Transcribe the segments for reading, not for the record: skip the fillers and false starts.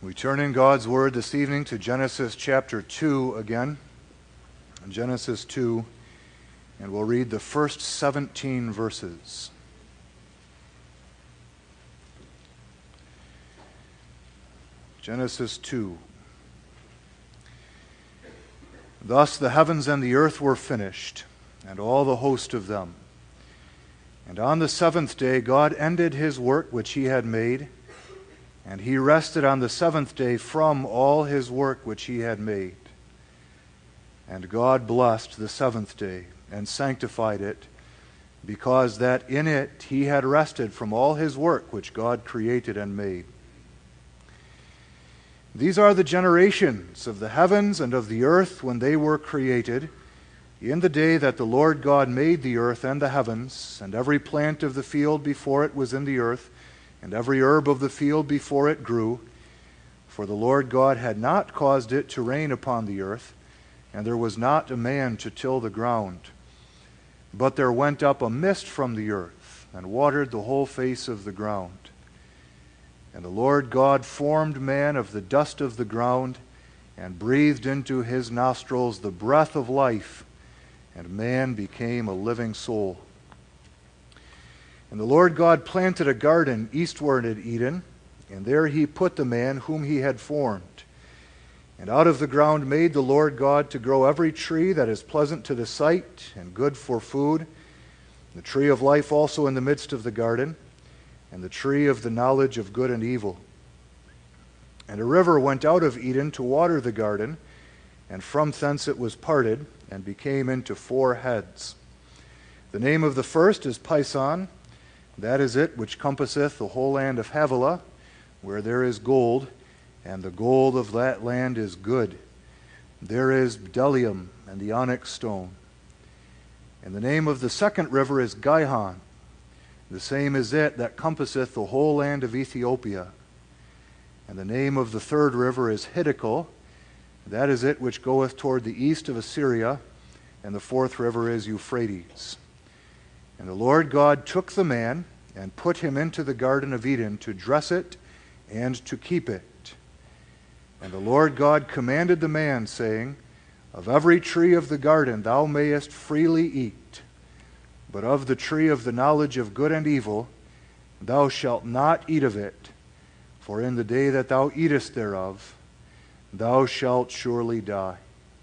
We turn in God's Word this evening to Genesis chapter 2 again. Genesis 2, and we'll read the first 17 verses. Genesis 2. Thus the heavens and the earth were finished, and all the host of them. And on the seventh day God ended his work which he had made, and he rested on the seventh day from all his work which he had made. And God blessed the seventh day, and sanctified it, because that in it he had rested from all his work which God created and made. These are the generations of the heavens and of the earth when they were created, in the day that the Lord God made the earth and the heavens, and every plant of the field before it was in the earth, and every herb of the field before it grew. For the Lord God had not caused it to rain upon the earth, and there was not a man to till the ground. But there went up a mist from the earth, and watered the whole face of the ground. And the Lord God formed man of the dust of the ground, and breathed into his nostrils the breath of life, and man became a living soul. And the Lord God planted a garden eastward at Eden, and there he put the man whom he had formed. And out of the ground made the Lord God to grow every tree that is pleasant to the sight and good for food, the tree of life also in the midst of the garden, and the tree of the knowledge of good and evil. And a river went out of Eden to water the garden, and from thence it was parted, and became into four heads. The name of the first is Pison. That is it which compasseth the whole land of Havilah, where there is gold, and the gold of that land is good. There is bdellium and the onyx stone. And the name of the second river is Gihon. The same is it that compasseth the whole land of Ethiopia. And the name of the third river is Hiddekel. That is it which goeth toward the east of Assyria. And the fourth river is Euphrates. And the Lord God took the man and put him into the Garden of Eden to dress it and to keep it. And the Lord God commanded the man, saying, Of every tree of the garden thou mayest freely eat, but of the tree of the knowledge of good and evil thou shalt not eat of it, for in the day that thou eatest thereof thou shalt surely die.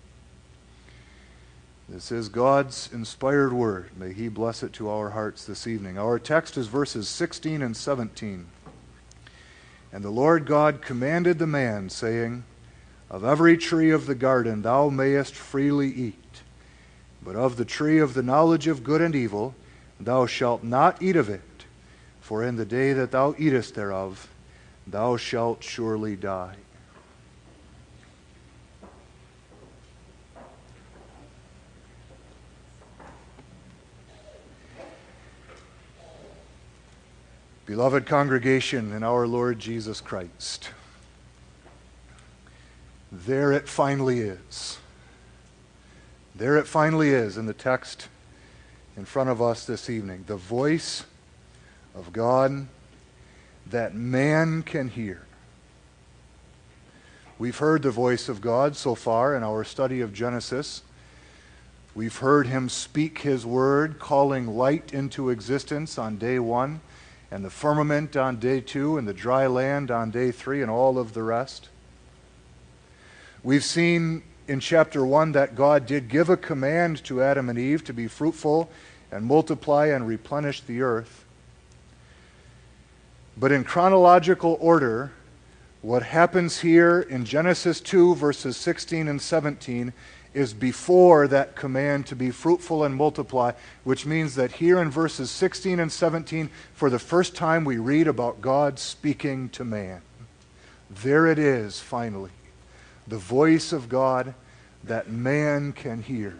This is God's inspired word. May he bless it to our hearts this evening. Our text is verses 16 and 17. And the Lord God commanded the man, saying, Of every tree of the garden thou mayest freely eat, but of the tree of the knowledge of good and evil thou shalt not eat of it, for in the day that thou eatest thereof thou shalt surely die. Beloved congregation in our Lord Jesus Christ, there it finally is. There it finally is in the text in front of us this evening. The voice of God that man can hear. We've heard the voice of God so far in our study of Genesis. We've heard him speak his word, calling light into existence on day 1, and the firmament on day 2, and the dry land on day 3, and all of the rest. We've seen in chapter 1 that God did give a command to Adam and Eve to be fruitful and multiply and replenish the earth. But in chronological order, what happens here in Genesis 2, verses 16 and 17, is before that command to be fruitful and multiply, which means that here in verses 16 and 17, for the first time we read about God speaking to man. There it is, finally. The voice of God that man can hear.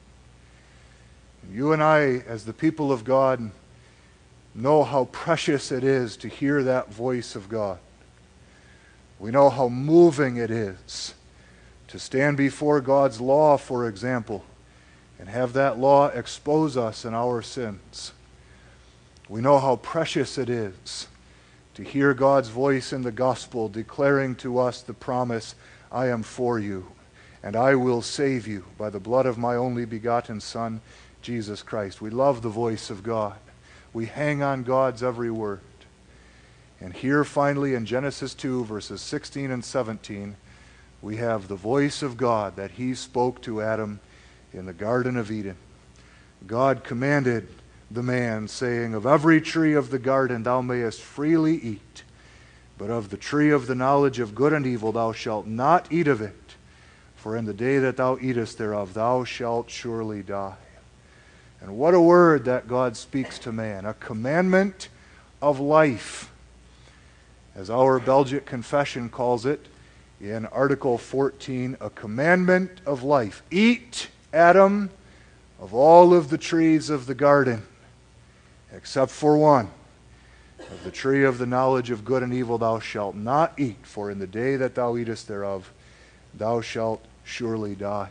You and I, as the people of God, know how precious it is to hear that voice of God. We know how moving it is to stand before God's law, for example, and have that law expose us in our sins. We know how precious it is to hear God's voice in the gospel declaring to us the promise, I am for you, and I will save you by the blood of my only begotten Son, Jesus Christ. We love the voice of God. We hang on God's every word. And here finally in Genesis 2, verses 16 and 17, we have the voice of God that he spoke to Adam in the Garden of Eden. God commanded the man, saying, of every tree of the garden thou mayest freely eat, but of the tree of the knowledge of good and evil thou shalt not eat of it, for in the day that thou eatest thereof thou shalt surely die. And what a word that God speaks to man, a commandment of life. As our Belgic Confession calls it in Article 14, a commandment of life. Eat, Adam, of all of the trees of the garden, except for one. Of the tree of the knowledge of good and evil thou shalt not eat, for in the day that thou eatest thereof thou shalt surely die.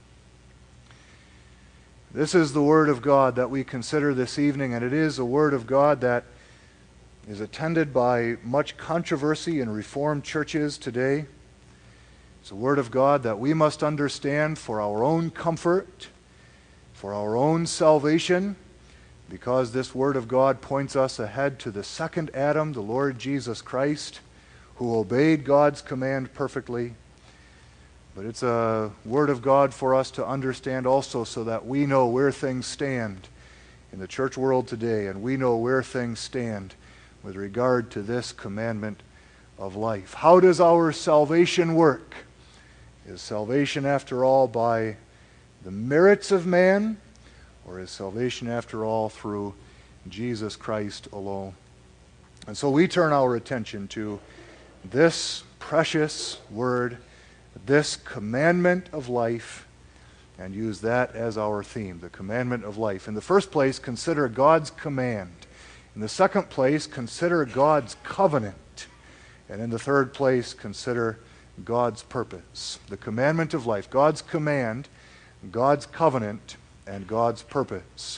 This is the Word of God that we consider this evening, and it is a Word of God that is attended by much controversy in Reformed churches today. It's a Word of God that we must understand for our own comfort, for our own salvation, because this Word of God points us ahead to the second Adam, the Lord Jesus Christ, who obeyed God's command perfectly. But it's a Word of God for us to understand also so that we know where things stand in the church world today, and we know where things stand with regard to this commandment of life. How does our salvation work? Is salvation, after all, by the merits of man, or is salvation, after all, through Jesus Christ alone? And so we turn our attention to this precious word, this commandment of life, and use that as our theme, the commandment of life. In the first place, consider God's command. In the second place, consider God's covenant. And in the third place, consider God's purpose. The commandment of life, God's command, God's covenant, and God's purpose.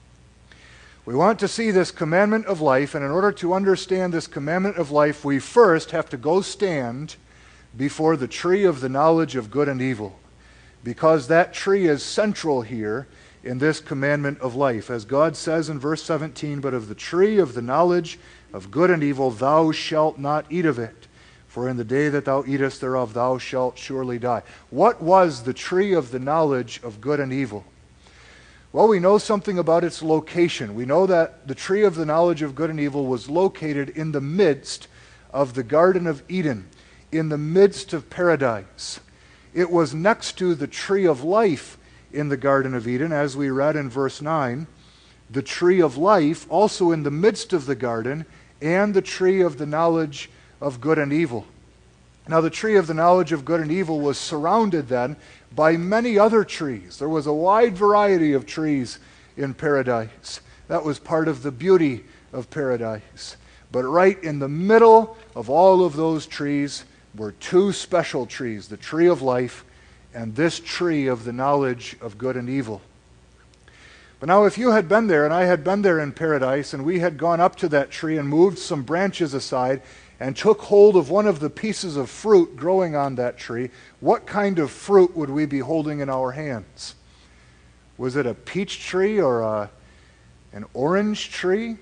We want to see this commandment of life, and in order to understand this commandment of life, we first have to go stand before the tree of the knowledge of good and evil, because that tree is central here in this commandment of life. As God says in verse 17, but of the tree of the knowledge of good and evil thou shalt not eat of it, for in the day that thou eatest thereof thou shalt surely die. What was the tree of the knowledge of good and evil? Well, we know something about its location. We know that the tree of the knowledge of good and evil was located in the midst of the Garden of Eden, in the midst of paradise. It was next to the tree of life in the Garden of Eden, as we read in verse 9. The tree of life also in the midst of the garden, and the tree of the knowledge of good and evil. Now, the tree of the knowledge of good and evil was surrounded then by many other trees. There was a wide variety of trees in paradise. That was part of the beauty of paradise. But right in the middle of all of those trees were two special trees, the tree of life and this tree of the knowledge of good and evil. But now if you had been there, and I had been there in paradise, and we had gone up to that tree and moved some branches aside and took hold of one of the pieces of fruit growing on that tree, what kind of fruit would we be holding in our hands? Was it a peach tree or an orange tree?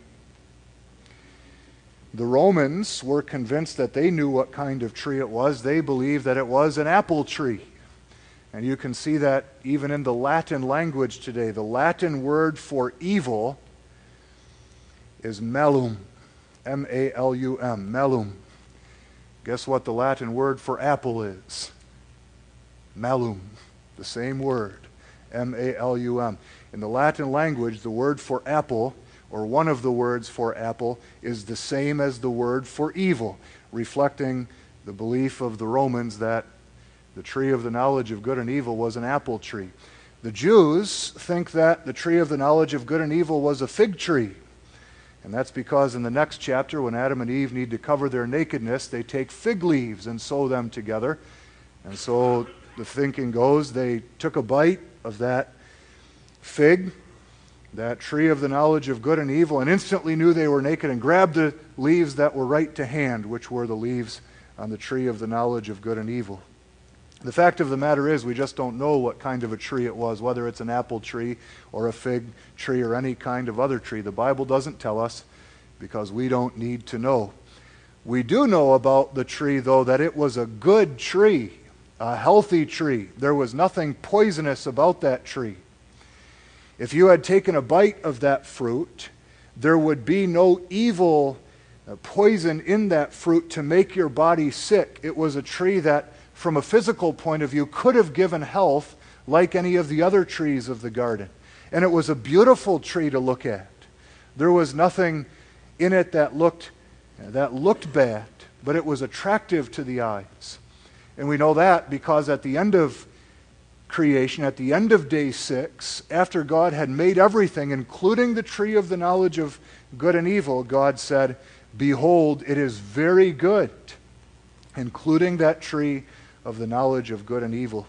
The Romans were convinced that they knew what kind of tree it was. They believed that it was an apple tree. And you can see that even in the Latin language today. The Latin word for evil is malum. M-A-L-U-M, malum. Guess what the Latin word for apple is? Malum, the same word, M-A-L-U-M. In the Latin language, the word for apple, or one of the words for apple, is the same as the word for evil, reflecting the belief of the Romans that the tree of the knowledge of good and evil was an apple tree. The Jews think that the tree of the knowledge of good and evil was a fig tree. And that's because in the next chapter, when Adam and Eve need to cover their nakedness, they take fig leaves and sew them together. And so the thinking goes, they took a bite of that fig, that tree of the knowledge of good and evil, and instantly knew they were naked, and grabbed the leaves that were right to hand, which were the leaves on the tree of the knowledge of good and evil. The fact of the matter is, we just don't know what kind of a tree it was, whether it's an apple tree or a fig tree or any kind of other tree. The Bible doesn't tell us, because we don't need to know. We do know about the tree, though, that it was a good tree, a healthy tree. There was nothing poisonous about that tree. If you had taken a bite of that fruit, there would be no evil poison in that fruit to make your body sick. It was a tree that, from a physical point of view, could have given health like any of the other trees of the garden. And it was a beautiful tree to look at. There was nothing in it that looked bad, but it was attractive to the eyes. And we know that because at the end of creation, at the end of day 6, after God had made everything, including the tree of the knowledge of good and evil, God said, "Behold, it is very good," including that tree of the knowledge of good and evil.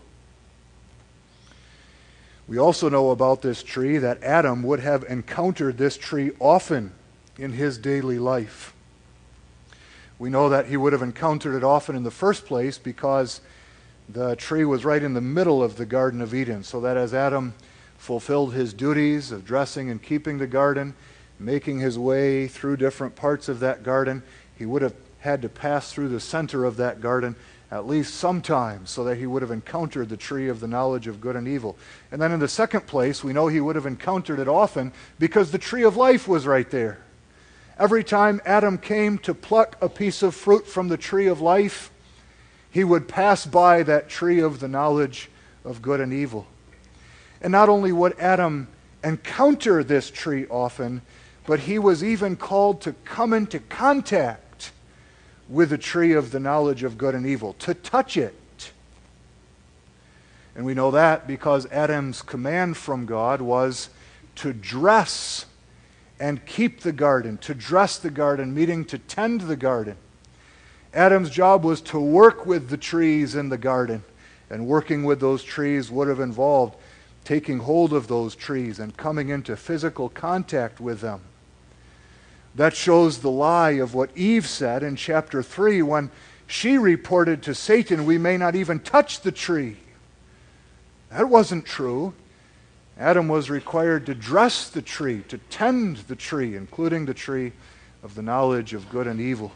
We also know about this tree that Adam would have encountered this tree often in his daily life. We know that he would have encountered it often in the first place because the tree was right in the middle of the Garden of Eden, so that as Adam fulfilled his duties of dressing and keeping the garden, making his way through different parts of that garden, he would have had to pass through the center of that garden at least sometime, so that he would have encountered the tree of the knowledge of good and evil. And then in the second place, we know he would have encountered it often because the tree of life was right there. Every time Adam came to pluck a piece of fruit from the tree of life, he would pass by that tree of the knowledge of good and evil. And not only would Adam encounter this tree often, but he was even called to come into contact with the tree of the knowledge of good and evil, to touch it. And we know that because Adam's command from God was to dress and keep the garden, to dress the garden, meaning to tend the garden. Adam's job was to work with the trees in the garden, and working with those trees would have involved taking hold of those trees and coming into physical contact with them. That shows the lie of what Eve said in chapter 3 when she reported to Satan, "We may not even touch the tree." That wasn't true. Adam was required to dress the tree, to tend the tree, including the tree of the knowledge of good and evil.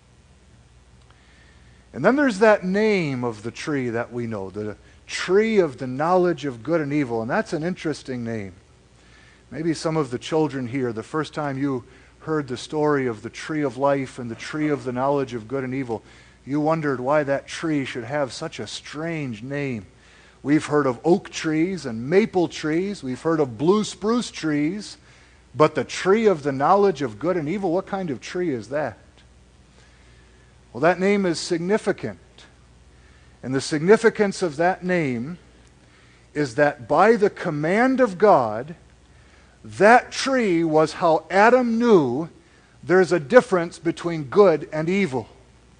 And then there's that name of the tree that we know, the tree of the knowledge of good and evil, and that's an interesting name. Maybe some of the children here, the first time you heard the story of the tree of life and the tree of the knowledge of good and evil, you wondered why that tree should have such a strange name. We've heard of oak trees and maple trees. We've heard of blue spruce trees. But the tree of the knowledge of good and evil, what kind of tree is that? Well, that name is significant. And the significance of that name is that by the command of God, that tree was how Adam knew there's a difference between good and evil.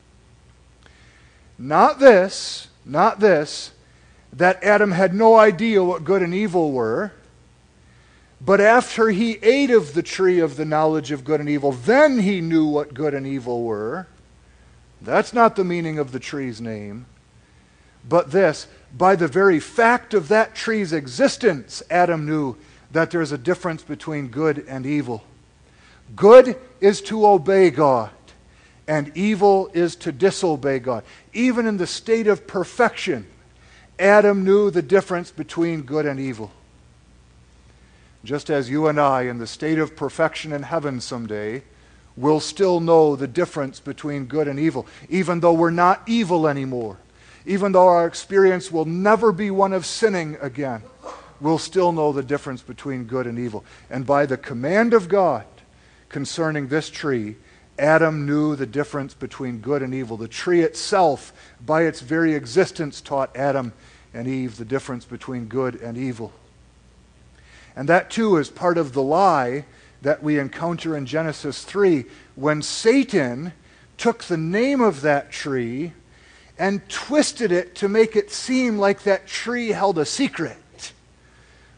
Not this, that Adam had no idea what good and evil were, but after he ate of the tree of the knowledge of good and evil, then he knew what good and evil were. That's not the meaning of the tree's name. But this, by the very fact of that tree's existence, Adam knew that there's a difference between good and evil. Good is to obey God, and evil is to disobey God. Even in the state of perfection, Adam knew the difference between good and evil. Just as you and I, in the state of perfection in heaven someday, will still know the difference between good and evil, even though we're not evil anymore. Even though our experience will never be one of sinning again, we'll still know the difference between good and evil. And by the command of God concerning this tree, Adam knew the difference between good and evil. The tree itself, by its very existence, taught Adam and Eve the difference between good and evil. And that too is part of the lie that we encounter in Genesis 3, when Satan took the name of that tree and twisted it to make it seem like that tree held a secret.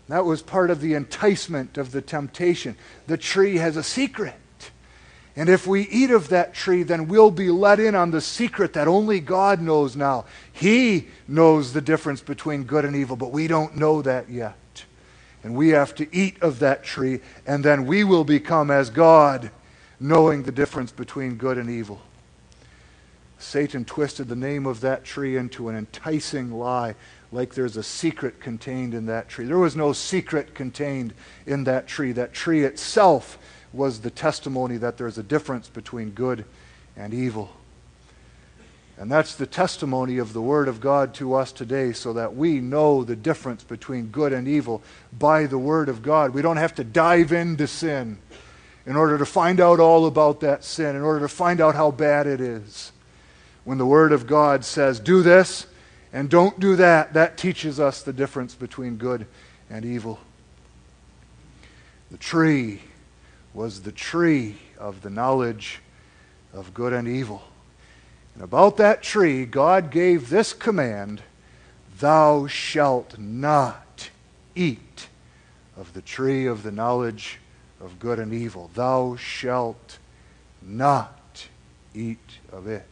That was part of the enticement of the temptation. The tree has a secret. And if we eat of that tree, then we'll be let in on the secret that only God knows now. He knows the difference between good and evil, but we don't know that yet. And we have to eat of that tree, and then we will become as God, knowing the difference between good and evil. Satan twisted the name of that tree into an enticing lie, like there's a secret contained in that tree. There was no secret contained in that tree. That tree itself was the testimony that there's a difference between good and evil. And that's the testimony of the Word of God to us today, so that we know the difference between good and evil by the Word of God. We don't have to dive into sin in order to find out all about that sin, in order to find out how bad it is. When the Word of God says, do this and don't do that, that teaches us the difference between good and evil. The tree was the tree of the knowledge of good and evil. And about that tree, God gave this command, thou shalt not eat of the tree of the knowledge of good and evil. Thou shalt not eat of it.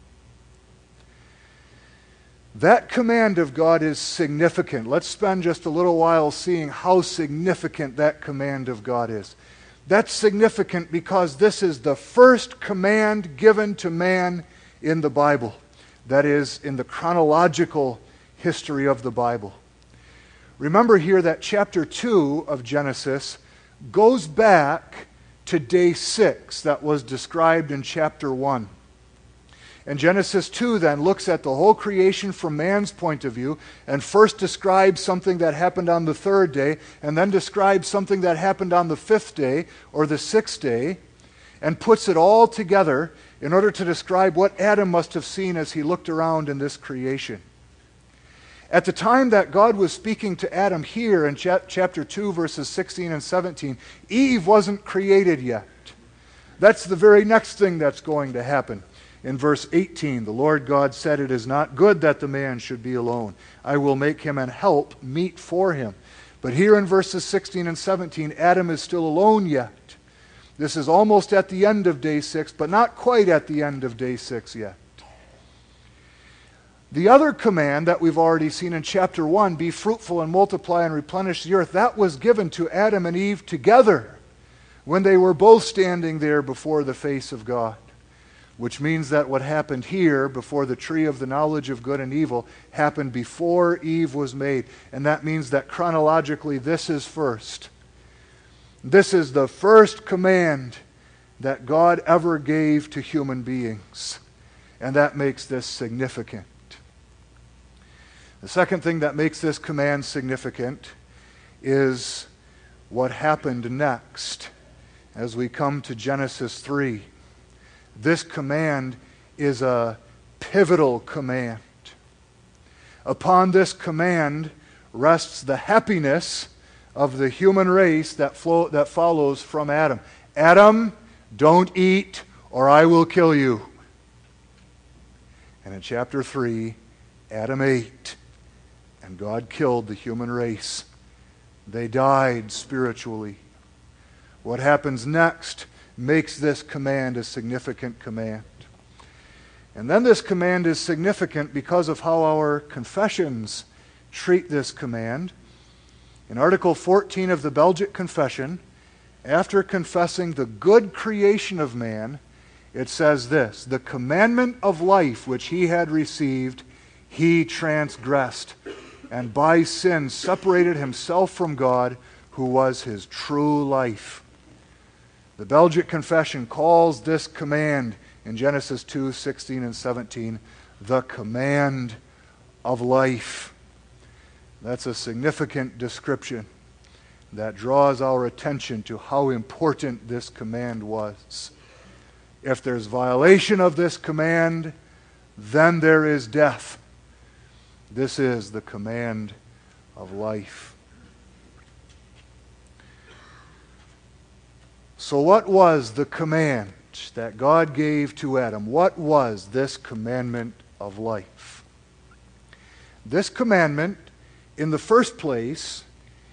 That command of God is significant. Let's spend just a little while seeing how significant that command of God is. That's significant because this is the first command given to man in the Bible. That is, in the chronological history of the Bible. Remember here that chapter 2 of Genesis goes back to day 6 that was described in chapter 1. And Genesis 2 then looks at the whole creation from man's point of view and first describes something that happened on the 3rd day and then describes something that happened on the 5th day or the 6th day and puts it all together in order to describe what Adam must have seen as he looked around in this creation. At the time that God was speaking to Adam here in chapter 2 verses 16 and 17, Eve wasn't created yet. That's the very next thing that's going to happen. In verse 18, the Lord God said, it is not good that the man should be alone. I will make him an help meet for him. But here in verses 16 and 17, Adam is still alone yet. This is almost at the end of day 6, but not quite at the end of day 6 yet. The other command that we've already seen in chapter 1, be fruitful and multiply and replenish the earth, that was given to Adam and Eve together when they were both standing there before the face of God. Which means that what happened here before the tree of the knowledge of good and evil happened before Eve was made. And that means that chronologically this is first. This is the first command that God ever gave to human beings. And that makes this significant. The second thing that makes this command significant is what happened next as we come to Genesis 3. This command is a pivotal command. Upon this command rests the happiness of the human race that follows from Adam. Adam, don't eat or I will kill you. And in chapter 3, Adam ate and God killed the human race. They died spiritually. What happens next makes this command a significant command. And then this command is significant because of how our confessions treat this command. In Article 14 of the Belgic Confession, after confessing the good creation of man, it says this, the commandment of life which he had received, he transgressed, and by sin separated himself from God, who was his true life. The Belgic Confession calls this command in Genesis 2, 16 and 17, the command of life. That's a significant description that draws our attention to how important this command was. If there's violation of this command, then there is death. This is the command of life. So what was the command that God gave to Adam? What was this commandment of life? This commandment, in the first place,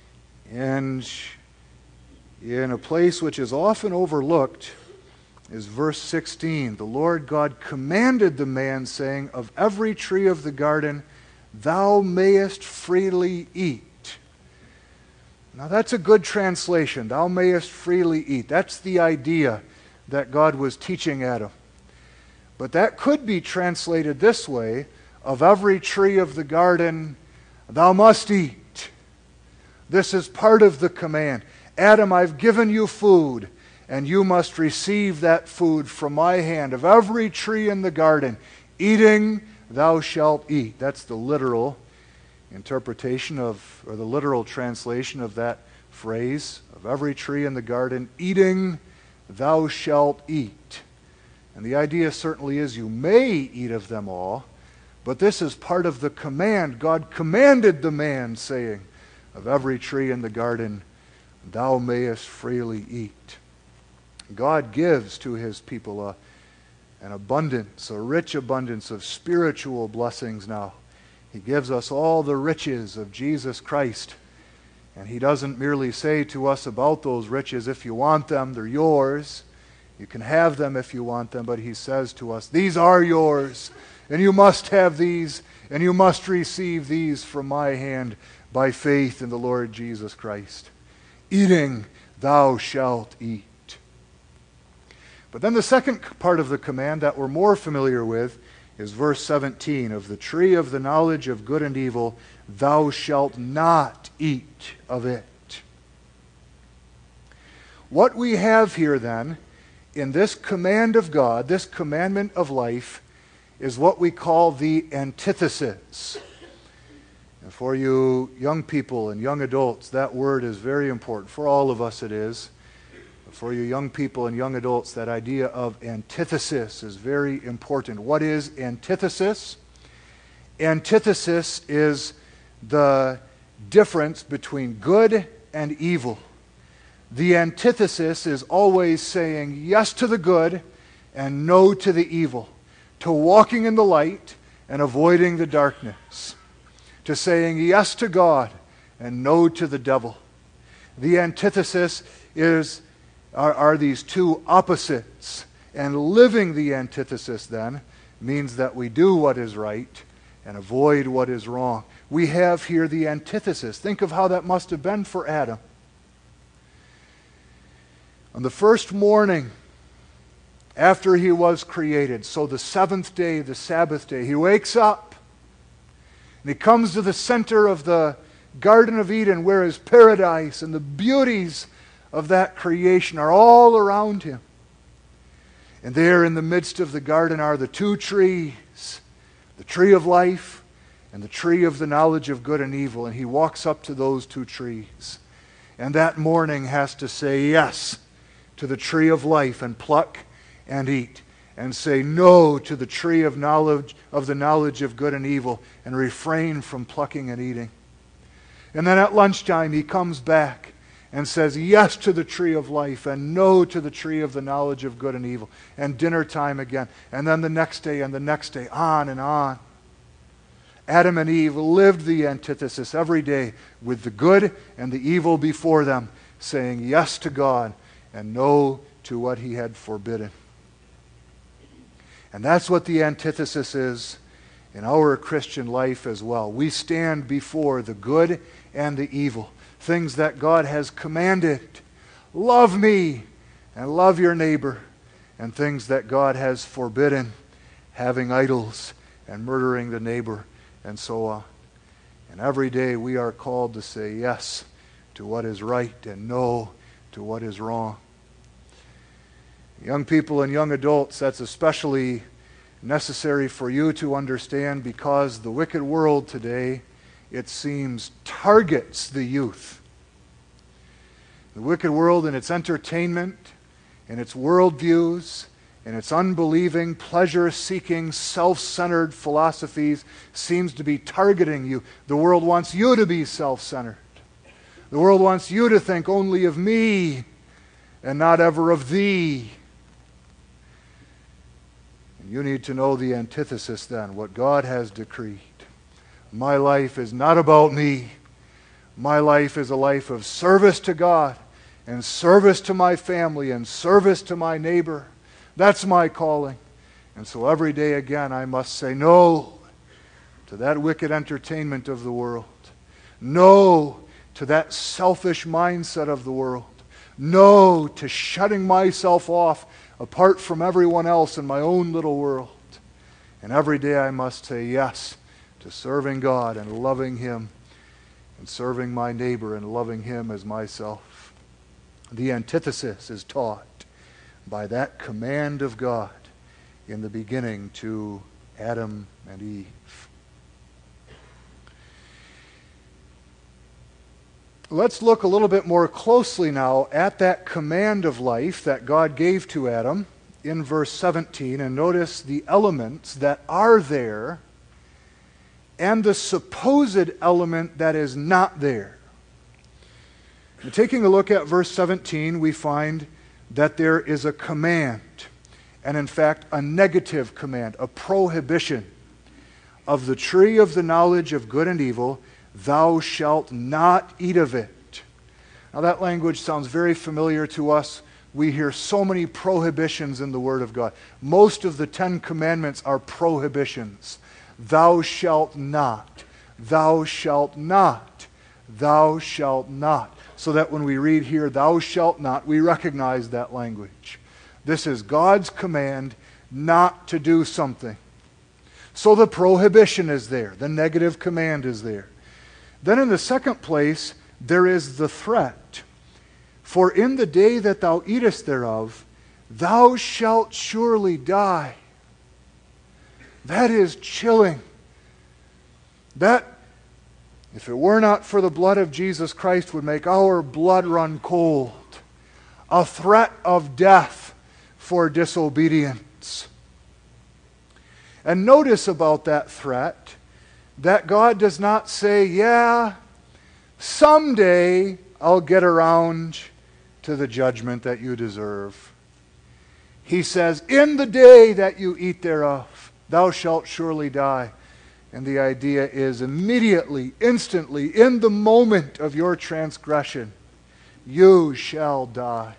And in a place which is often overlooked is verse 16. The Lord God commanded the man, saying, "Of every tree of the garden thou mayest freely eat." Now that's a good translation. Thou mayest freely eat. That's the idea that God was teaching Adam. But that could be translated this way: of every tree of the garden thou must eat. This is part of the command. Adam, I've given you food, and you must receive that food from my hand. Of every tree in the garden, eating thou shalt eat. That's the literal interpretation of, or the literal translation of that phrase. Of every tree in the garden, eating thou shalt eat. And the idea certainly is you may eat of them all, but this is part of the command. God commanded the man, saying, "Of every tree in the garden thou mayest freely eat." God gives to his people an abundance, a rich abundance of spiritual blessings now. He gives us all the riches of Jesus Christ. And he doesn't merely say to us about those riches, if you want them, they're yours. You can have them if you want them, but he says to us, these are yours, and you must have these, and you must receive these from my hand by faith in the Lord Jesus Christ. Eating thou shalt eat. But then the second part of the command that we're more familiar with is verse 17. Of the tree of the knowledge of good and evil, thou shalt not eat of it. What we have here then, in this command of God, this commandment of life, is what we call the antithesis. And for you young people and young adults, that word is very important. For all of us it is. But for you young people and young adults, that idea of antithesis is very important. What is antithesis? Antithesis is the difference between good and evil. The antithesis is always saying yes to the good and no to the evil, to walking in the light and avoiding the darkness, to saying yes to God and no to the devil. The antithesis are these two opposites, and living the antithesis then means that we do what is right and avoid what is wrong. We have here the antithesis. Think of how that must have been for Adam. On the first morning after he was created, so the seventh day, the Sabbath day, he wakes up and he comes to the center of the Garden of Eden, where his paradise and the beauties of that creation are all around him. And there in the midst of the garden are the two trees, the tree of life and the tree of the knowledge of good and evil. And he walks up to those two trees, and that morning has to say yes to the tree of life and pluck and eat, and say no to the tree of knowledge of the knowledge of good and evil and refrain from plucking and eating. And then at lunchtime he comes back and says yes to the tree of life and no to the tree of the knowledge of good and evil. And dinner time again. And then the next day and the next day, on and on. Adam and Eve lived the antithesis every day, with the good and the evil before them, saying yes to God and no to what he had forbidden. And that's what the antithesis is in our Christian life as well. We stand before the good and the evil, things that God has commanded. Love me and love your neighbor. And things that God has forbidden, having idols and murdering the neighbor and so on. And every day we are called to say yes to what is right and no to what is wrong. Young people and young adults, that's especially necessary for you to understand, because the wicked world today, it seems, targets the youth. The wicked world in its entertainment, in its worldviews, in its unbelieving, pleasure-seeking, self-centered philosophies seems to be targeting you. The world wants you to be self-centered. The world wants you to think only of me and not ever of thee. And you need to know the antithesis then, what God has decreed. My life is not about me. My life is a life of service to God and service to my family and service to my neighbor. That's my calling. And so every day again I must say no to that wicked entertainment of the world. No to that selfish mindset of the world. No to shutting myself off apart from everyone else in my own little world. And every day I must say yes to serving God and loving Him and serving my neighbor and loving him as myself. The antithesis is taught by that command of God in the beginning to Adam and Eve. Let's look a little bit more closely now at that command of life that God gave to Adam in verse 17, and notice the elements that are there and the supposed element that is not there. And taking a look at verse 17, we find that there is a command, and in fact a negative command, a prohibition. Of the tree of the knowledge of good and evil, thou shalt not eat of it. Now that language sounds very familiar to us. We hear so many prohibitions in the Word of God. Most of the 10 Commandments are prohibitions. Thou shalt not. Thou shalt not. Thou shalt not. So that when we read here, thou shalt not, we recognize that language. This is God's command not to do something. So the prohibition is there. The negative command is there. Then in the second place, there is the threat. For in the day that thou eatest thereof, thou shalt surely die. That is chilling. That, if it were not for the blood of Jesus Christ, would make our blood run cold. A threat of death for disobedience. And notice about that threat that God does not say, yeah, someday I'll get around to the judgment that you deserve. He says, in the day that you eat thereof, thou shalt surely die. And the idea is immediately, instantly, in the moment of your transgression, you shall die.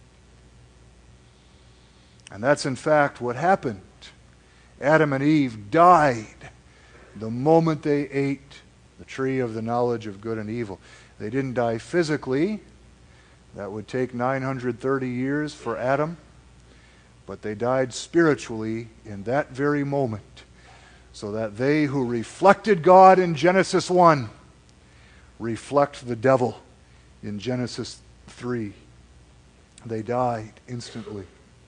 And that's in fact what happened. Adam and Eve died the moment they ate the tree of the knowledge of good and evil. They didn't die physically. That would take 930 years for Adam. But they died spiritually in that very moment, so that they who reflected God in Genesis 1 reflect the devil in Genesis 3. They died instantly.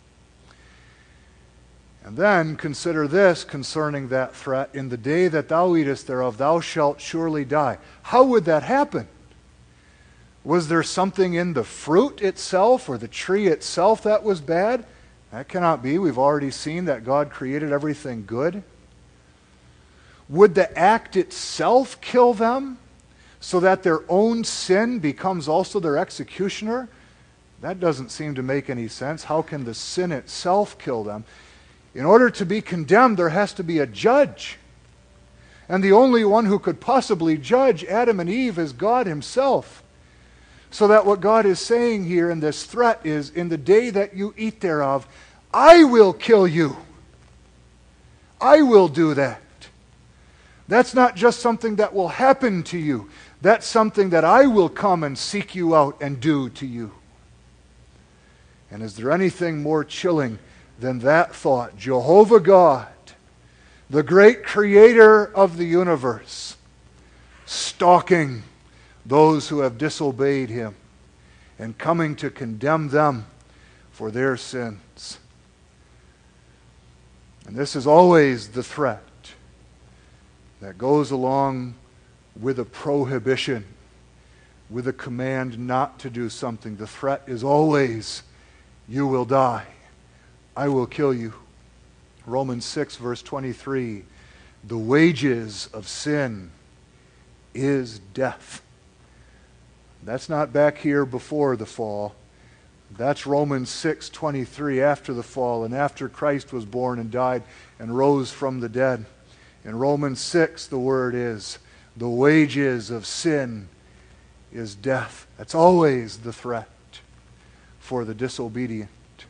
And then consider this concerning that threat. In the day that thou eatest thereof, thou shalt surely die. How would that happen? Was there something in the fruit itself or the tree itself that was bad? That cannot be. We've already seen that God created everything good. Would the act itself kill them so that their own sin becomes also their executioner? That doesn't seem to make any sense. How can the sin itself kill them? In order to be condemned, there has to be a judge. And the only one who could possibly judge Adam and Eve is God Himself. So that what God is saying here in this threat is, in the day that you eat thereof, I will kill you. I will do that. That's not just something that will happen to you. That's something that I will come and seek you out and do to you. And is there anything more chilling than that thought? Jehovah God, the great creator of the universe, stalking those who have disobeyed Him and coming to condemn them for their sins. And this is always the threat that goes along with a prohibition, with a command not to do something. The threat is always, you will die. I will kill you. Romans 6 verse 23, the wages of sin is death. That's not back here before the fall. That's Romans 6:23, after the fall and after Christ was born and died and rose from the dead. In Romans 6, the word is, the wages of sin is death. That's always the threat for the disobedient.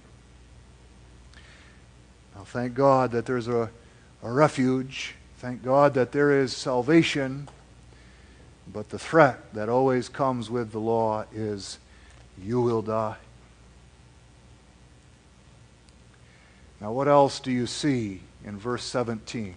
Now, thank God that there's a refuge. Thank God that there is salvation. But the threat that always comes with the law is, you will die. Now, what else do you see in verse 17?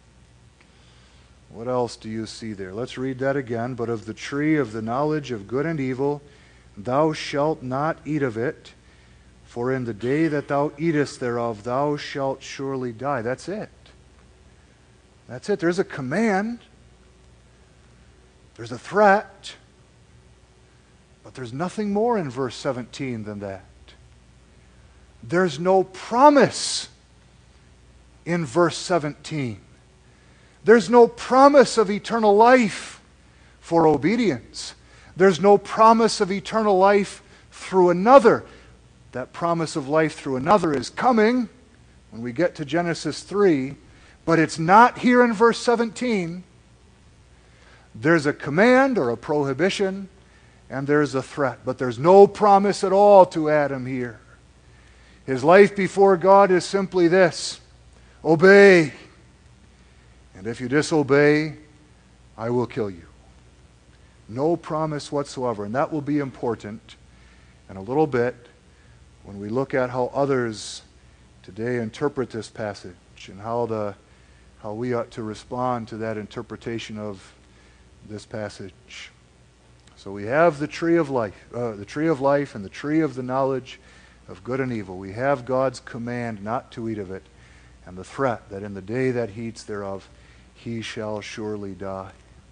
What else do you see there? Let's read that again. But of the tree of the knowledge of good and evil, thou shalt not eat of it, for in the day that thou eatest thereof, thou shalt surely die. That's it. That's it. There's a command. There's a threat. But there's nothing more in verse 17 than that. There's no promise in verse 17. There's no promise of eternal life for obedience. There's no promise of eternal life through another. That promise of life through another is coming when we get to Genesis 3, but it's not here in verse 17. There's a command or a prohibition, and there's a threat, but there's no promise at all to Adam here. His life before God is simply this: obey. And if you disobey, I will kill you. No promise whatsoever. And that will be important in a little bit when we look at how others today interpret this passage and how we ought to respond to that interpretation of this passage. So we have the tree of life and the tree of the knowledge of good and evil. We have God's command not to eat of it, and the threat that in the day that he eats thereof, he shall surely die.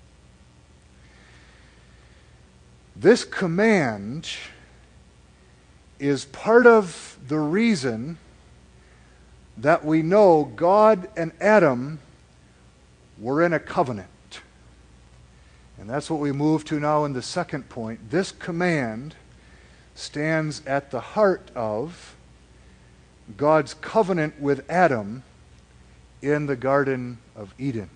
This command is part of the reason that we know God and Adam were in a covenant. And that's what we move to now in the second point. This command stands at the heart of God's covenant with Adam in the Garden of Eden.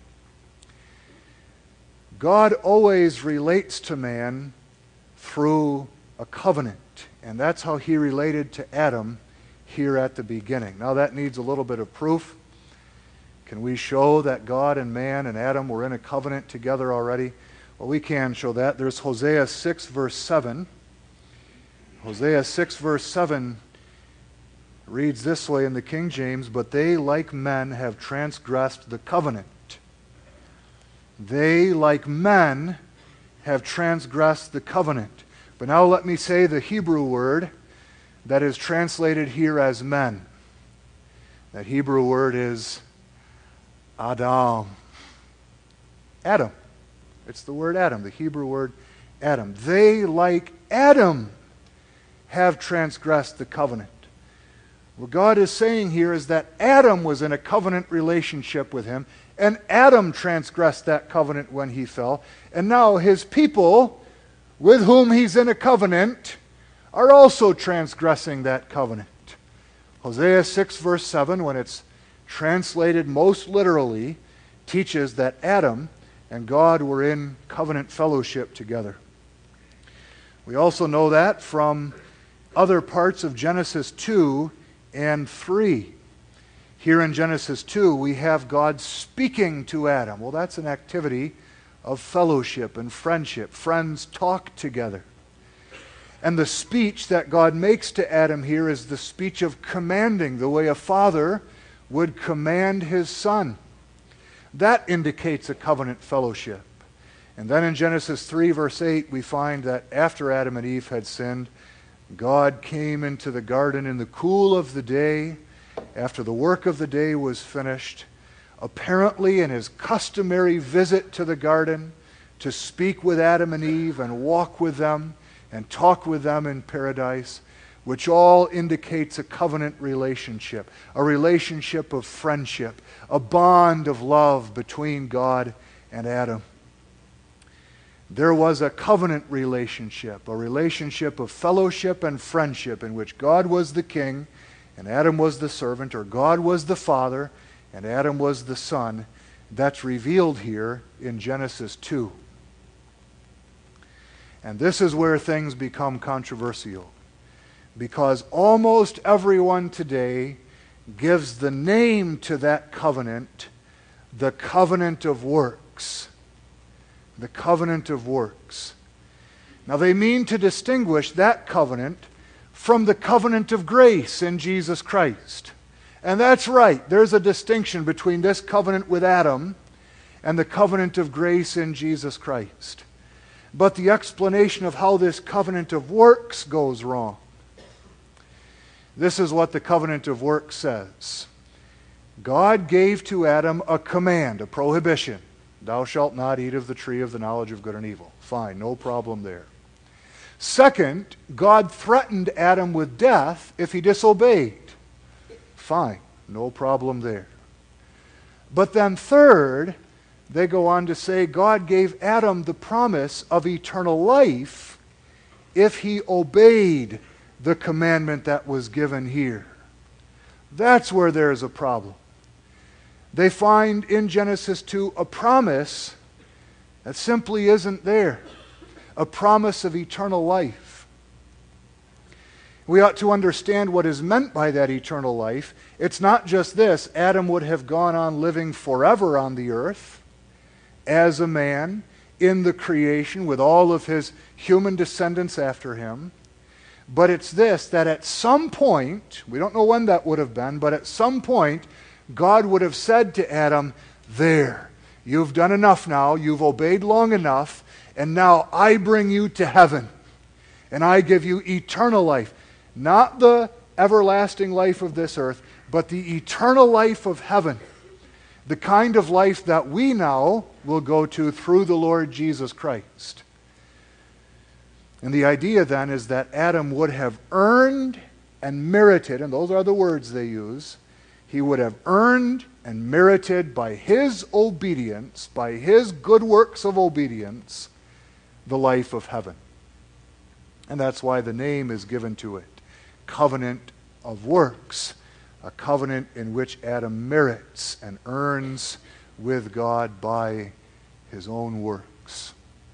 God always relates to man through a covenant, and that's how he related to Adam here at the beginning. Now that needs a little bit of proof. Can we show that God and man and Adam were in a covenant together already? Well, we can show that. There's Hosea 6 verse 7. Hosea 6 verse 7 reads this way in the King James: but they like men have transgressed the covenant. They like men have transgressed the covenant. But now let me say the Hebrew word that is translated here as men. That Hebrew word is Adam. Adam. It's the word Adam, the Hebrew word Adam. They, like Adam, have transgressed the covenant. What God is saying here is that Adam was in a covenant relationship with him, and Adam transgressed that covenant when he fell. And now his people, with whom he's in a covenant, are also transgressing that covenant. Hosea 6 verse 7, when it's translated most literally, teaches that Adam and God were in covenant fellowship together. We also know that from other parts of Genesis 2 and 3. Here in Genesis 2, we have God speaking to Adam. Well, that's an activity of fellowship and friendship. Friends talk together. And the speech that God makes to Adam here is the speech of commanding, the way a father would command his son. That indicates a covenant fellowship. And then in Genesis 3, verse 8, we find that after Adam and Eve had sinned, God came into the garden in the cool of the day, after the work of the day was finished, apparently in his customary visit to the garden to speak with Adam and Eve and walk with them and talk with them in paradise, which all indicates a covenant relationship, a relationship of friendship, a bond of love between God and Adam. There was a covenant relationship, a relationship of fellowship and friendship in which God was the king and Adam was the servant, or God was the father and Adam was the son. That's revealed here in Genesis 2. And this is where things become controversial, because almost everyone today gives the name to that covenant, the covenant of works. The covenant of works. Now they mean to distinguish that covenant from the covenant of grace in Jesus Christ. And that's right. There's a distinction between this covenant with Adam and the covenant of grace in Jesus Christ. But the explanation of how this covenant of works goes wrong. This is what the covenant of works says. God gave to Adam a command, a prohibition. Thou shalt not eat of the tree of the knowledge of good and evil. Fine, no problem there. Second, God threatened Adam with death if he disobeyed. Fine, no problem there. But then third, they go on to say God gave Adam the promise of eternal life if he obeyed the commandment that was given here. That's where there's a problem. They find in Genesis 2 a promise that simply isn't there. A promise of eternal life. We ought to understand what is meant by that eternal life. It's not just this. Adam would have gone on living forever on the earth as a man in the creation with all of his human descendants after him. But it's this, that at some point, we don't know when that would have been, but at some point, God would have said to Adam, there, you've done enough now, you've obeyed long enough, and now I bring you to heaven, and I give you eternal life. Not the everlasting life of this earth, but the eternal life of heaven. The kind of life that we now will go to through the Lord Jesus Christ. And the idea then is that Adam would have earned and merited, and those are the words they use, he would have earned and merited by his obedience, by his good works of obedience, the life of heaven. And that's why the name is given to it, covenant of works, a covenant in which Adam merits and earns with God by his own works.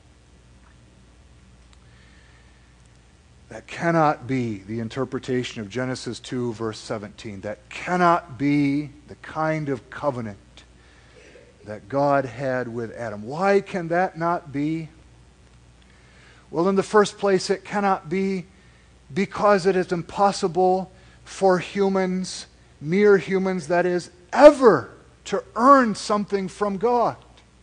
That cannot be the interpretation of Genesis 2, verse 17. That cannot be the kind of covenant that God had with Adam. Why can that not be? Well, in the first place, it cannot be because it is impossible for humans, mere humans that is, ever to earn something from God.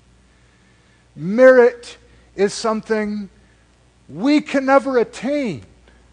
Merit is something we can never attain.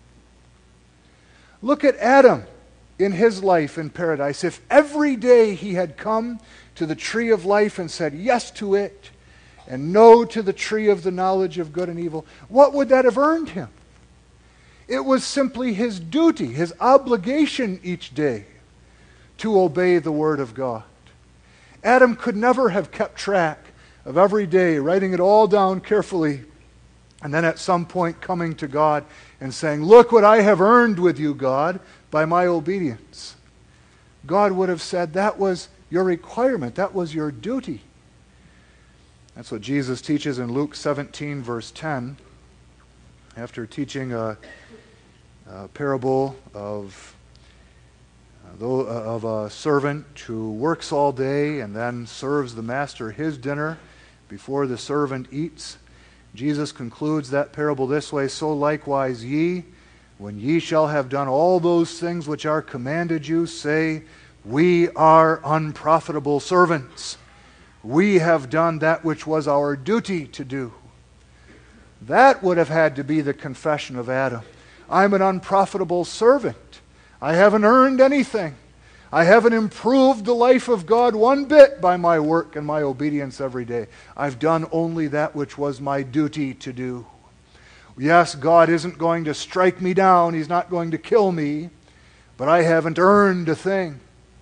Look at Adam in his life in paradise. If every day he had come to the tree of life and said yes to it and no to the tree of the knowledge of good and evil, what would that have earned him? It was simply his duty, his obligation each day to obey the Word of God. Adam could never have kept track of every day, writing it all down carefully, and then at some point coming to God and saying, look what I have earned with you, God, by my obedience. God would have said that was your requirement, that was your duty. That's what Jesus teaches in Luke 17, verse 10. After teaching a parable of a servant who works all day and then serves the master his dinner before the servant eats, Jesus concludes that parable this way, so likewise ye, when ye shall have done all those things which are commanded you, say, we are unprofitable servants. We have done that which was our duty to do. That would have had to be the confession of Adam. I'm an unprofitable servant. I haven't earned anything. I haven't improved the life of God one bit by my work and my obedience every day. I've done only that which was my duty to do. Yes, God isn't going to strike me down. He's not going to kill me. But I haven't earned a thing.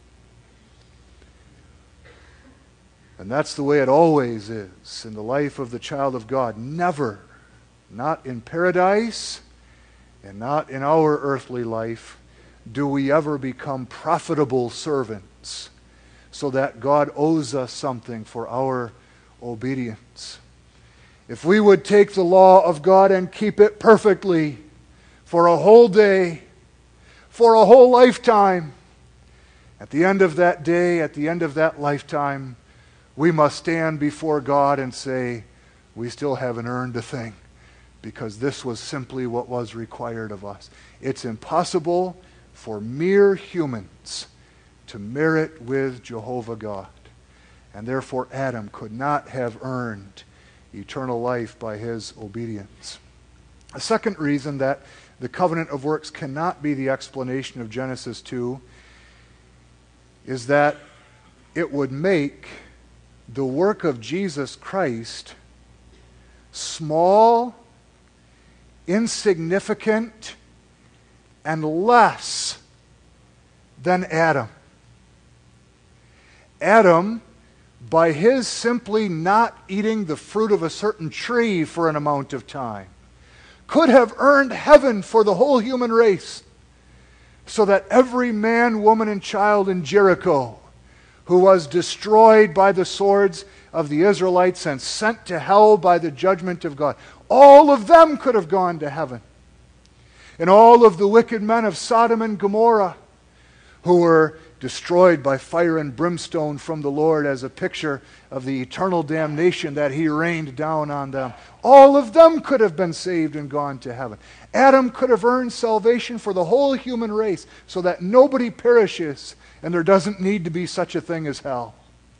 And that's the way it always is in the life of the child of God. Never, not in paradise and not in our earthly life, do we ever become profitable servants so that God owes us something for our obedience. If we would take the law of God and keep it perfectly for a whole day, for a whole lifetime, at the end of that day, at the end of that lifetime, we must stand before God and say, we still haven't earned a thing, because this was simply what was required of us. It's impossible for mere humans to merit with Jehovah God. And therefore Adam could not have earned eternal life by his obedience. A second reason that the covenant of works cannot be the explanation of Genesis 2 is that it would make the work of Jesus Christ small, insignificant, and less than Adam. Adam, by his simply not eating the fruit of a certain tree for an amount of time, could have earned heaven for the whole human race, so that every man, woman, and child in Jericho who was destroyed by the swords of the Israelites and sent to hell by the judgment of God, all of them could have gone to heaven. And all of the wicked men of Sodom and Gomorrah, who were destroyed by fire and brimstone from the Lord as a picture of the eternal damnation that he rained down on them, all of them could have been saved and gone to heaven. Adam could have earned salvation for the whole human race so that nobody perishes and there doesn't need to be such a thing as hell.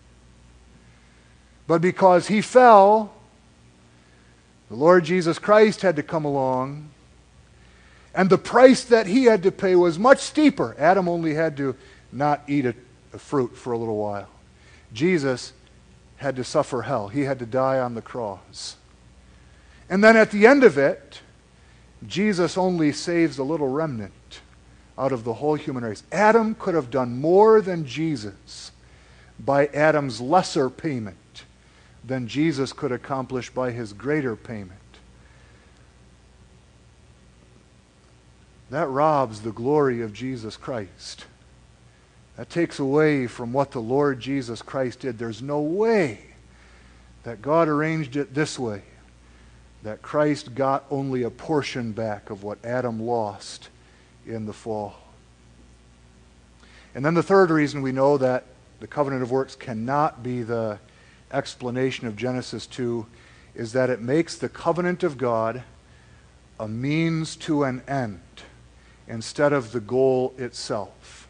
But because he fell, the Lord Jesus Christ had to come along, and the price that he had to pay was much steeper. Adam only had to not eat a fruit for a little while. Jesus had to suffer hell. He had to die on the cross. And then at the end of it, Jesus only saves a little remnant out of the whole human race. Adam could have done more than Jesus by Adam's lesser payment than Jesus could accomplish by his greater payment. That robs the glory of Jesus Christ. That takes away from what the Lord Jesus Christ did. There's no way that God arranged it this way, that Christ got only a portion back of what Adam lost in the fall. And then the third reason we know that the covenant of works cannot be the explanation of Genesis 2 is that it makes the covenant of God a means to an end instead of the goal itself.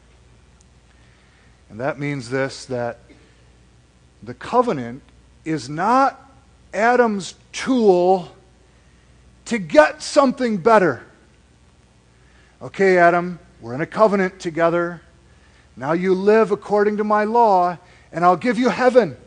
And that means this, that the covenant is not Adam's tool to get something better. Okay, Adam, we're in a covenant together. Now you live according to my law, and I'll give you heaven.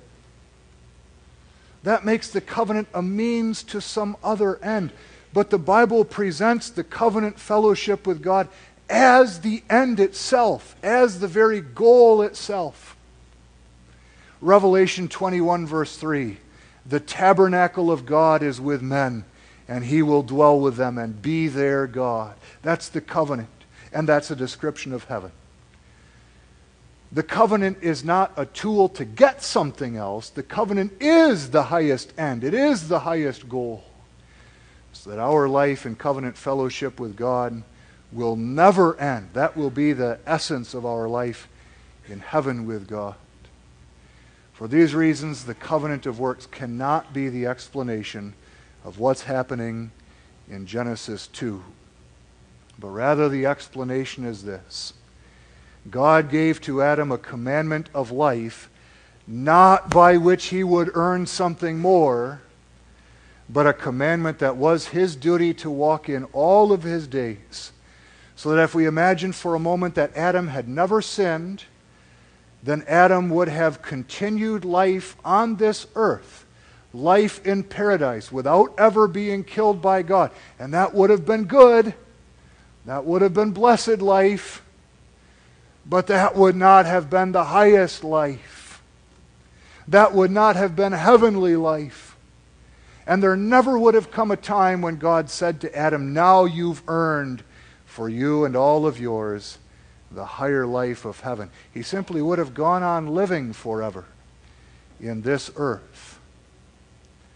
That makes the covenant a means to some other end. But the Bible presents the covenant fellowship with God as the end itself, as the very goal itself. Revelation 21 verse 3, the tabernacle of God is with men, and he will dwell with them and be their God. That's the covenant, and that's a description of heaven. The covenant is not a tool to get something else. The covenant is the highest end. It is the highest goal. So that our life in covenant fellowship with God will never end. That will be the essence of our life in heaven with God. For these reasons, the covenant of works cannot be the explanation of what's happening in Genesis 2. But rather the explanation is this. God gave to Adam a commandment of life, not by which he would earn something more, but a commandment that was his duty to walk in all of his days. So that if we imagine for a moment that Adam had never sinned, then Adam would have continued life on this earth, life in paradise, without ever being killed by God. And that would have been good. That would have been blessed life. But that would not have been the highest life. That would not have been heavenly life. And there never would have come a time when God said to Adam, now you've earned for you and all of yours the higher life of heaven. He simply would have gone on living forever in this earth.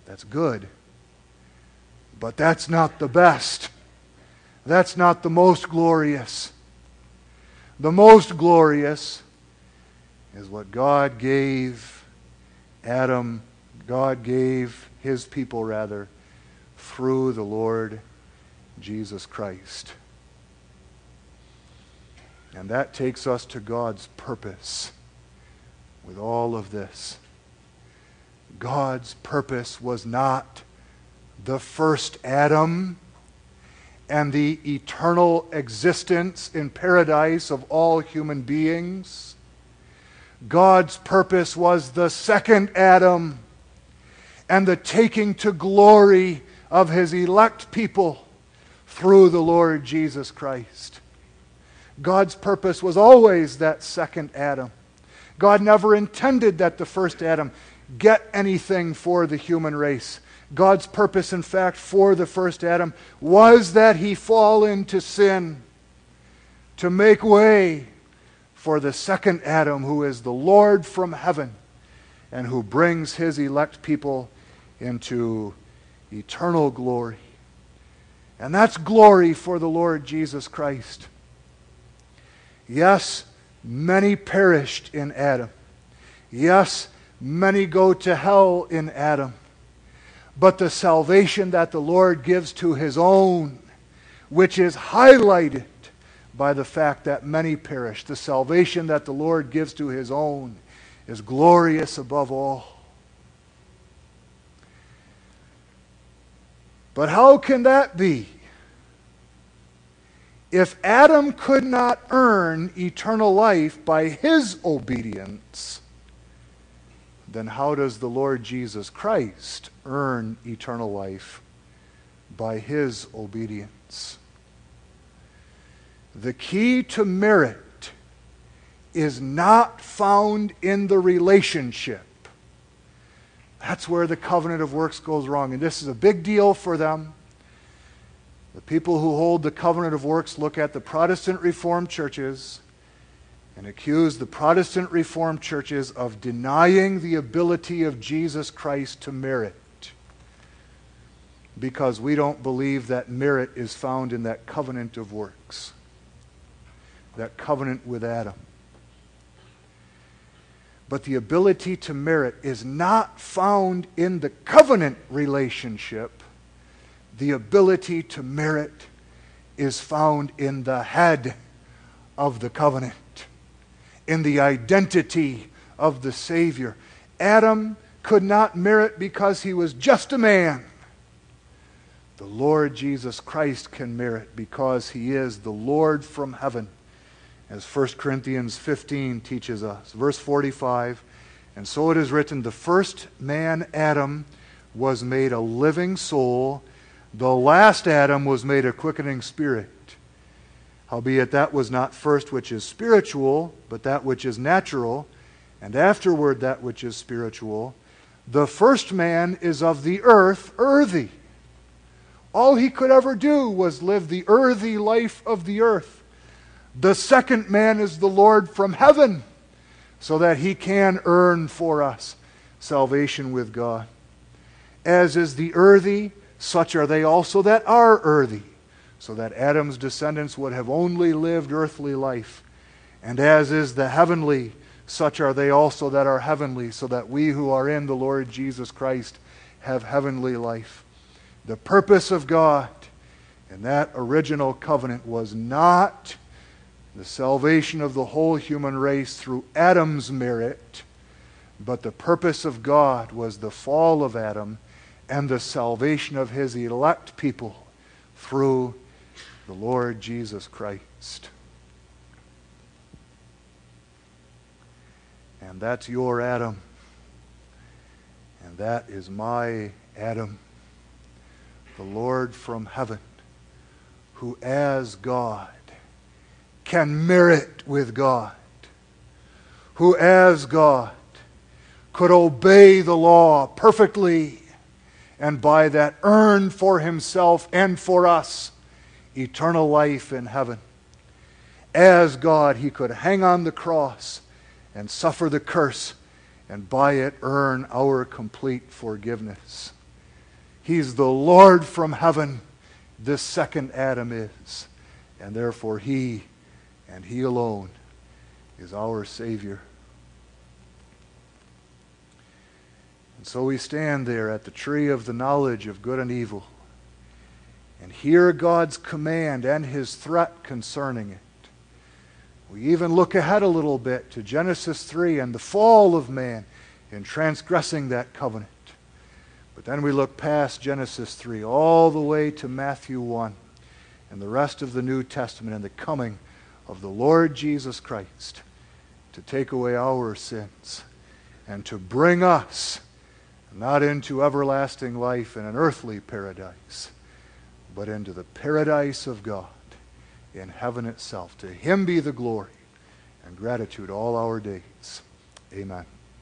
That's good. But that's not the best. That's not the most glorious. The most glorious is what God gave Adam, God gave his people rather, through the Lord Jesus Christ. And that takes us to God's purpose with all of this. God's purpose was not the first Adam and the eternal existence in paradise of all human beings. God's purpose was the second Adam and the taking to glory of his elect people through the Lord Jesus Christ. God's purpose was always that second Adam. God never intended that the first Adam get anything for the human race. God's purpose, in fact, for the first Adam was that he fall into sin to make way for the second Adam, who is the Lord from heaven and who brings his elect people into eternal glory. And that's glory for the Lord Jesus Christ. Yes, many perished in Adam. Yes, many go to hell in Adam. But the salvation that the Lord gives to his own, which is highlighted by the fact that many perish, the salvation that the Lord gives to his own is glorious above all. But how can that be? If Adam could not earn eternal life by his obedience, then how does the Lord Jesus Christ earn eternal life by his obedience? The key to merit is not found in the relationship. That's where the covenant of works goes wrong. And this is a big deal for them. The people who hold the covenant of works look at the Protestant Reformed churches and accuse the Protestant Reformed churches of denying the ability of Jesus Christ to merit, because we don't believe that merit is found in that covenant of works, that covenant with Adam. But the ability to merit is not found in the covenant relationship. The ability to merit is found in the head of the covenant, in the identity of the Savior. Adam could not merit because he was just a man. The Lord Jesus Christ can merit because he is the Lord from heaven, as 1 Corinthians 15 teaches us. Verse 45, and so it is written, the first man, Adam, was made a living soul. The last Adam was made a quickening spirit. Howbeit that was not first which is spiritual, but that which is natural, and afterward that which is spiritual. The first man is of the earth, earthy. All he could ever do was live the earthy life of the earth. The second man is the Lord from heaven, so that he can earn for us salvation with God. As is the earthy, such are they also that are earthy, so that Adam's descendants would have only lived earthly life. And as is the heavenly, such are they also that are heavenly, so that we who are in the Lord Jesus Christ have heavenly life. The purpose of God in that original covenant was not the salvation of the whole human race through Adam's merit, but the purpose of God was the fall of Adam and the salvation of his elect people through the Lord Jesus Christ. And that's your Adam. And that is my Adam, the Lord from heaven, who as God can merit with God, who as God could obey the law perfectly, and by that earn for himself and for us eternal life in heaven. As God, he could hang on the cross and suffer the curse, and by it earn our complete forgiveness. He's the Lord from heaven. This second Adam is. And therefore He, and He alone, is our Savior. And so we stand there at the tree of the knowledge of good and evil and hear God's command and His threat concerning it. We even look ahead a little bit to Genesis 3 and the fall of man in transgressing that covenant. But then we look past Genesis 3 all the way to Matthew 1 and the rest of the New Testament and the coming of the Lord Jesus Christ to take away our sins and to bring us not into everlasting life in an earthly paradise, but into the paradise of God in heaven itself. To Him be the glory and gratitude all our days. Amen.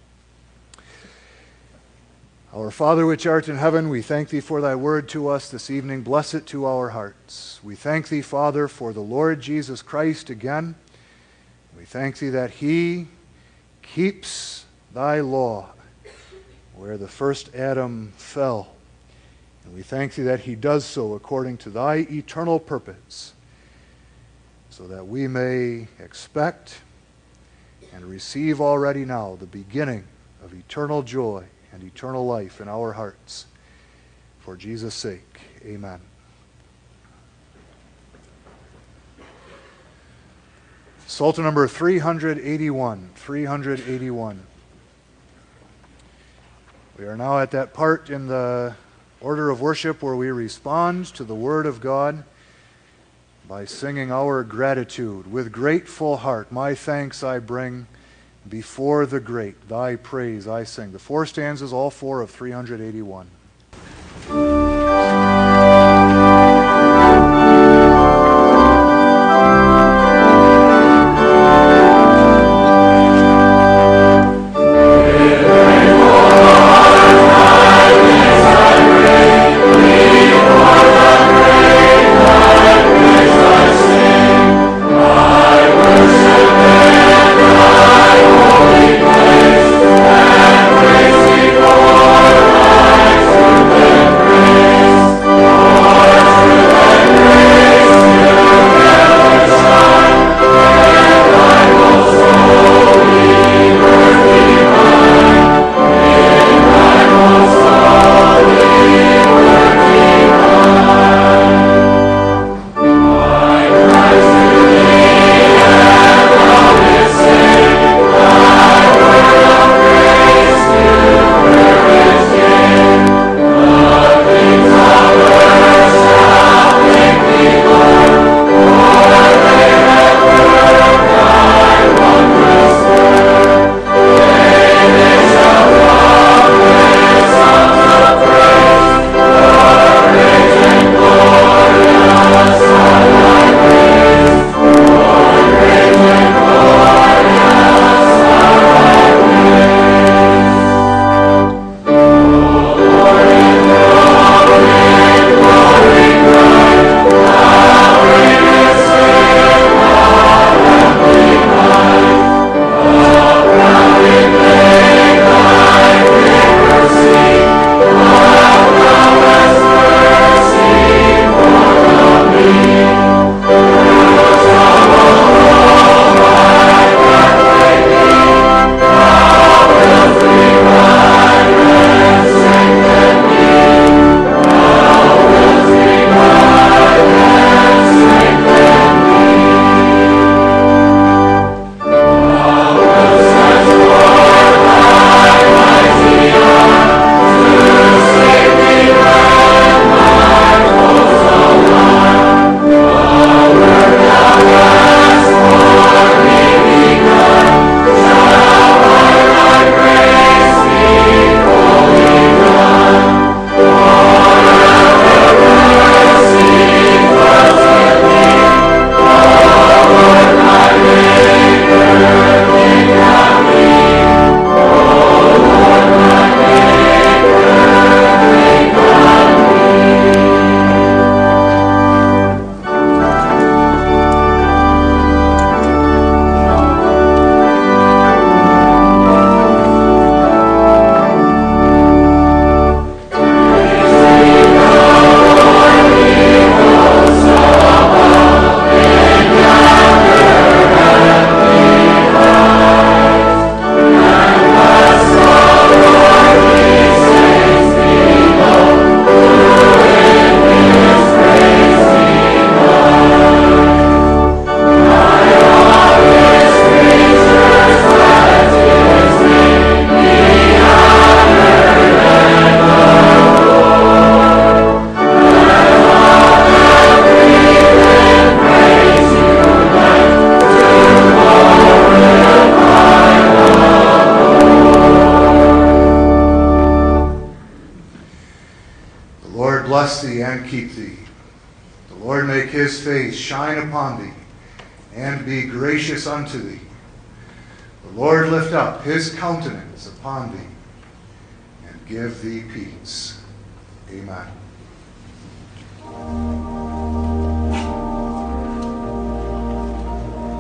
Our Father which art in heaven, we thank Thee for Thy word to us this evening. Bless it to our hearts. We thank Thee, Father, for the Lord Jesus Christ again. We thank Thee that He keeps Thy law where the first Adam fell. And we thank Thee that He does so according to Thy eternal purpose, so that we may expect and receive already now the beginning of eternal joy and eternal life in our hearts. For Jesus' sake, amen. Psalter number 381. 381. We are now at that part in the order of worship where we respond to the Word of God by singing our gratitude. With grateful heart, my thanks I bring before the great. Thy praise I sing. The four stanzas, all four of 381. Holy place, and praise Thee for our lives. his face shine upon thee, and be gracious unto thee. The Lord lift up his countenance upon thee, and give thee peace. Amen.